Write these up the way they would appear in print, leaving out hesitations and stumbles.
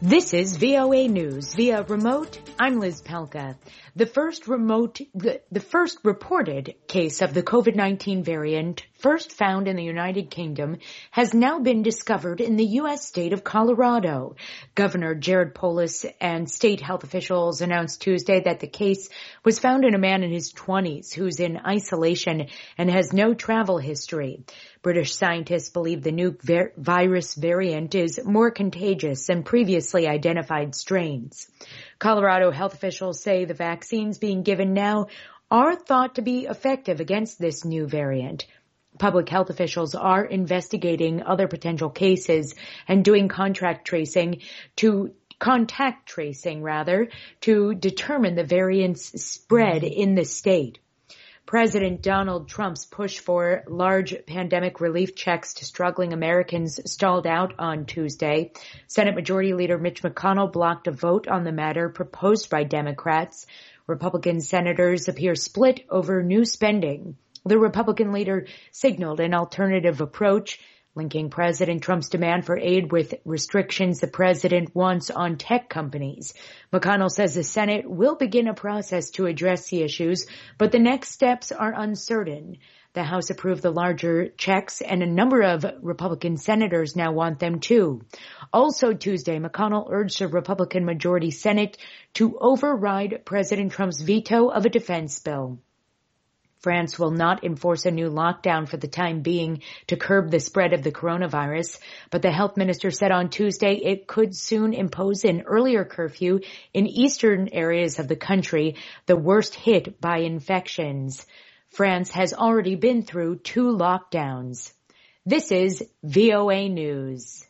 This is VOA News via remote. I'm Liz Pelka. The first reported case of the COVID-19 variant, first found in the United Kingdom, has now been discovered in the U.S. state of Colorado. Governor Jared Polis and state health officials announced Tuesday that the case was found in a man in his 20s who's in isolation and has no travel history. British scientists believe the new virus variant is more contagious than previously identified strains. Colorado health officials say the vaccines being given now are thought to be effective against this new variant. Public health officials are investigating other potential cases and doing contact tracing to determine the variant's spread in the state. President Donald Trump's push for large pandemic relief checks to struggling Americans stalled out on Tuesday. Senate Majority Leader Mitch McConnell blocked a vote on the matter proposed by Democrats. Republican senators appear split over new spending. The Republican leader signaled an alternative approach, linking President Trump's demand for aid with restrictions the president wants on tech companies. McConnell says the Senate will begin a process to address the issues, but the next steps are uncertain. The House approved the larger checks, and a number of Republican senators now want them too. Also Tuesday, McConnell urged the Republican majority Senate to override President Trump's veto of a defense bill. France will not enforce a new lockdown for the time being to curb the spread of the coronavirus, but the health minister said on Tuesday it could soon impose an earlier curfew in eastern areas of the country, the worst hit by infections. France has already been through 2 lockdowns. This is VOA News.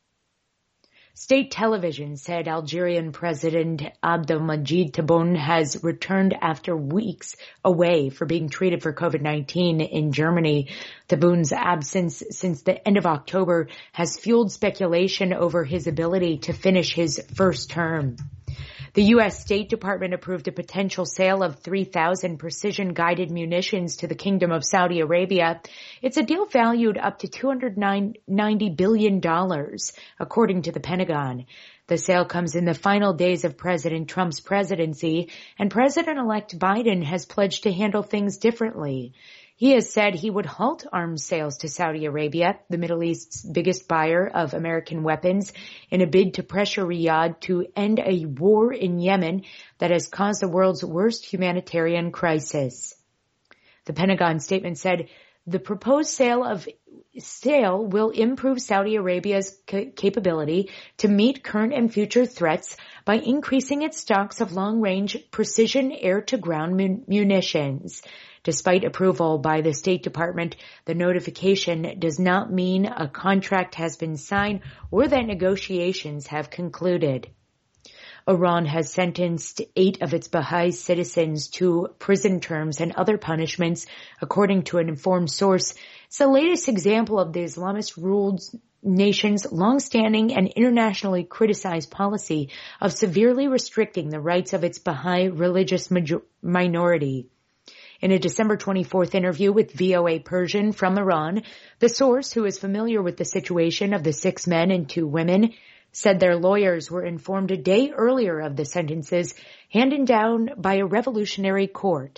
State television said Algerian President Abdelmadjid Tebboune has returned after weeks away for being treated for COVID-19 in Germany. Tebboune's absence since the end of October has fueled speculation over his ability to finish his first term. The U.S. State Department approved a potential sale of 3,000 precision-guided munitions to the Kingdom of Saudi Arabia. It's a deal valued up to $290 billion, according to the Pentagon. The sale comes in the final days of President Trump's presidency, and President-elect Biden has pledged to handle things differently. He has said he would halt arms sales to Saudi Arabia, the Middle East's biggest buyer of American weapons, in a bid to pressure Riyadh to end a war in Yemen that has caused the world's worst humanitarian crisis. The Pentagon statement said the proposed sale will improve Saudi Arabia's capability to meet current and future threats by increasing its stocks of long-range precision air-to-ground munitions. Despite approval by the State Department, the notification does not mean a contract has been signed or that negotiations have concluded. Iran has sentenced 8 of its Baha'i citizens to prison terms and other punishments, according to an informed source. It's the latest example of the Islamist-ruled nation's long-standing and internationally criticized policy of severely restricting the rights of its Baha'i religious minority. In a December 24th interview with VOA Persian from Iran, the source, who is familiar with the situation of the 6 men and 2 women, said their lawyers were informed a day earlier of the sentences handed down by a revolutionary court.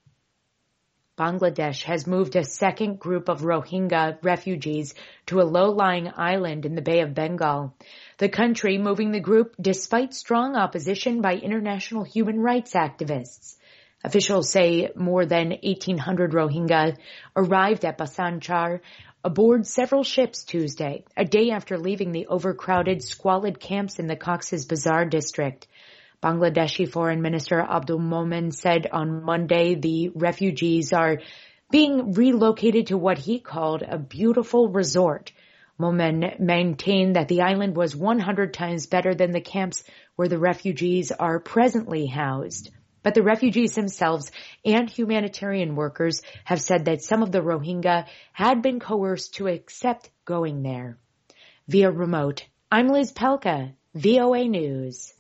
Bangladesh has moved a second group of Rohingya refugees to a low-lying island in the Bay of Bengal. The country moving the group despite strong opposition by international human rights activists. Officials say more than 1,800 Rohingya arrived at Bhasanchar aboard several ships Tuesday, a day after leaving the overcrowded, squalid camps in the Cox's Bazar district. Bangladeshi Foreign Minister Abdul Momen said on Monday the refugees are being relocated to what he called a beautiful resort. Momen maintained that the island was 100 times better than the camps where the refugees are presently housed. But the refugees themselves and humanitarian workers have said that some of the Rohingya had been coerced to accept going there. Via remote, I'm Liz Pelka, VOA News.